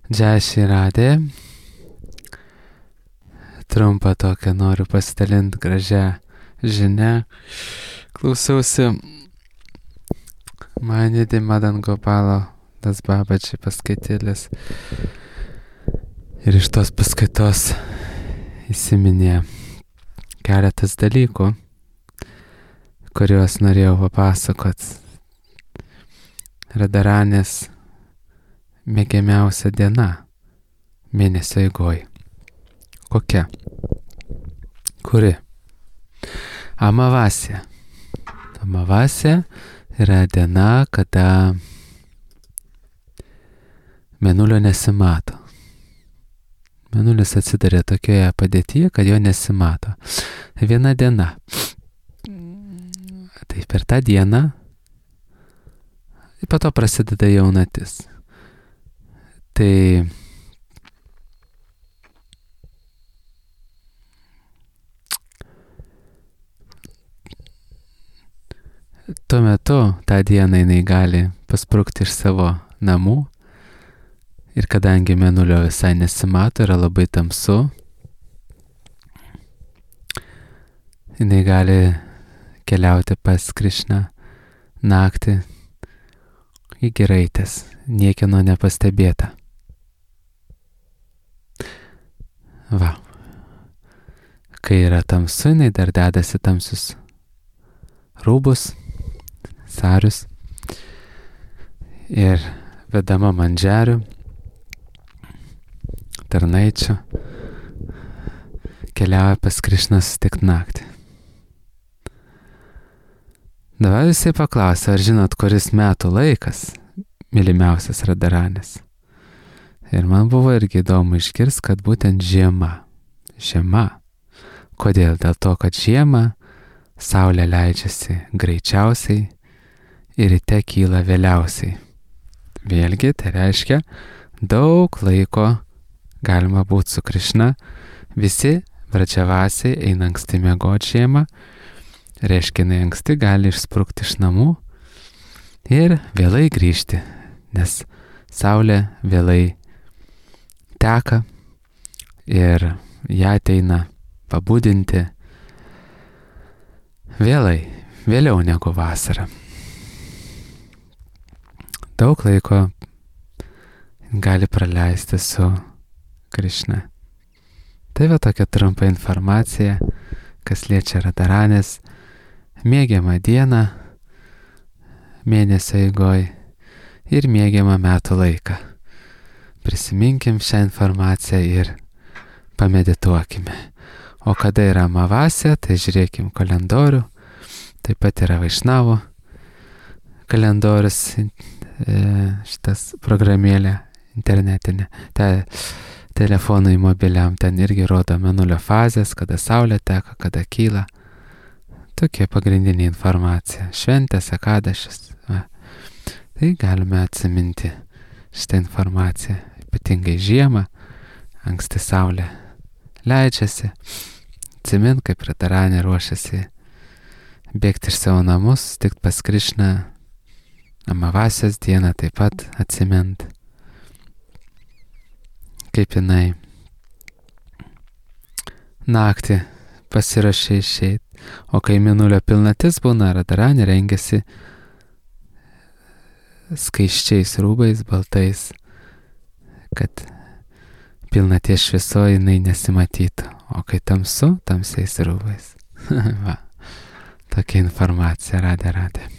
Džešį radė. Trumpą tokią noriu pasidalinti gražią žinią. Klausiausi Manidi Madan Gopalo Das Babaji paskaitėlės. Ir iš tos paskaitos įsiminė keletas dalykų, kuriuos norėjau papasakot. Radaranės mėgiamiausia diena mėnesio eigoj. Kokia? Kuri? Amavasė. Amavasė yra diena, kada mėnulio nesimato. Mėnulis atsidarė tokioje padėtyje, kad jo nesimato. Viena diena. Tai per tą dieną ir po to prasideda jaunatis. Tai tuo metu tą dieną jinai gali pasprukti iš savo namų ir kadangi mėnulio visai nesimato, yra labai tamsu, jinai gali keliauti pas Krišną naktį į giraitės, niekieno nepastebėta. Va. Kai yra tamsu, jinai dar dedasi tamsius rūbus, sarius ir vedama mandžiarių, tarnaičių, keliauja pas Krišną susitikti naktį. Dabar visi paklausė, ar žinot, kuris metų laikas mylimiausias Radaranės. Ir man buvo irgi įdomu išgirsti, kad būtent žiema. Žiema. Kodėl? Dėl to, kad žiemą saulė leidžiasi greičiausiai ir ryte kyla vėliausiai. Vėlgi, tai reiškia, daug laiko galima būti su Krišna. Visi Vradžavasiai eina anksti miegoti žiemą. Reiškia, jinai anksti gali išsprukti iš namų ir vėlai grįžti, nes saulė vėlai teka ir ją ateina pabudinti vėliau negu vasarą. Daug laiko gali praleisti su Krišna. Tai va tokia trumpa informacija, kas liečia Radaranės mėgiamą dieną mėnesio eigoj ir mėgiamą metų laiką. Prisiminkim šią informaciją ir pamedituokime. O kada yra Amavasė, tai žiūrėkim kalendorių. Taip pat yra Vaišnavo kalendorius, šitas programėlė internetinė. Telefonui mobiliam ten irgi rodo mėnulio fazės, kada saulė teka, kada kyla. Tokia pagrindinė informacija. Šventės, akadašis. Tai galime atsiminti šitą informaciją. Ypatingai žiemą, anksti saulė leidžiasi. Atsimint, kaip Radaranė ruošiasi bėgti iš savo namus, sutikti pas Krišną. Amavasės dieną taip pat atsimint, kaip jinai naktį pasirašė išeit. O kai mėnulio pilnatis būna, Radaranė rengiasi skaisčiais rūbais, baltais, kad pilnaties šviesoje jinai nesimatytų. O kai tamsu, tamsiais rūbais. Va, tokia informacija radė.